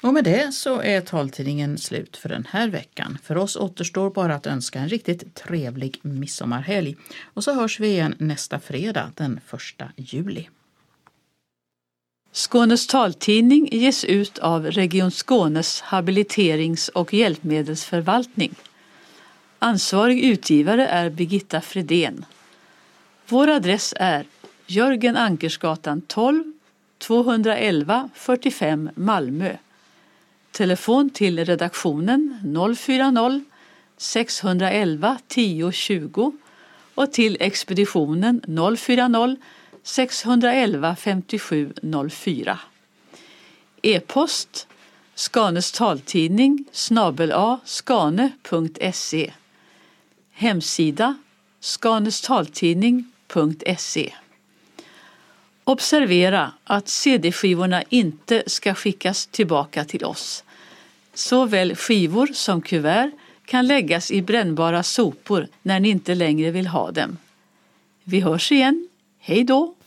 Och med det så är taltidningen slut för den här veckan. För oss återstår bara att önska en riktigt trevlig midsommarhelg. Och så hörs vi igen nästa fredag den 1 juli. Skånes taltidning ges ut av Region Skånes habiliterings- och hjälpmedelsförvaltning. Ansvarig utgivare är Birgitta Fredén. Vår adress är Jörgen Ankersgatan 12, 211 45 Malmö. Telefon till redaktionen 040 611 10 20 och till expeditionen 040 611 57 04. E-post Skanes taltidning @skane.se. Hemsida skanestaltidning.se. Observera att CD-skivorna inte ska skickas tillbaka till oss. Såväl skivor som kuvert kan läggas i brännbara sopor när ni inte längre vill ha dem. Vi hörs igen. Hej då!